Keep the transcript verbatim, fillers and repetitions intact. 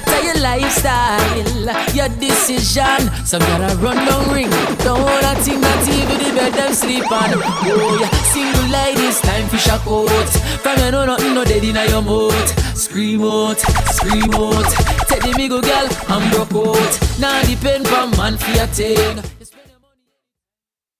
better your lifestyle, your decision. Some gotta run down ring. Don't wanna think that even the bed them sleep on. Oh yeah, single ladies, time for shock out. From you know nothing, no dead in your mouth. Scream out, scream out. Tell the me go girl, I'm broke out. Now depend from man for your thing.